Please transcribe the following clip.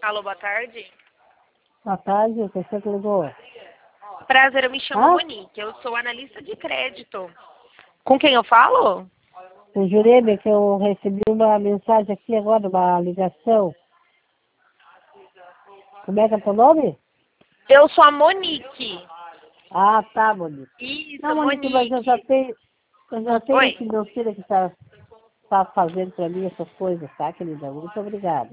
Alô, boa tarde. Boa tarde, você que ligou? Prazer, eu me chamo Monique, eu sou analista de crédito. Com quem eu falo? O Jurema, que eu recebi uma mensagem aqui agora, uma ligação. Como é que é teu nome? Eu sou a Monique. Ah, tá, Monique. Isso, Não, Monique, Monique. mas eu já tenho Oi. esse meu filho que tá fazendo pra mim essas coisas, tá, querida? Muito obrigada.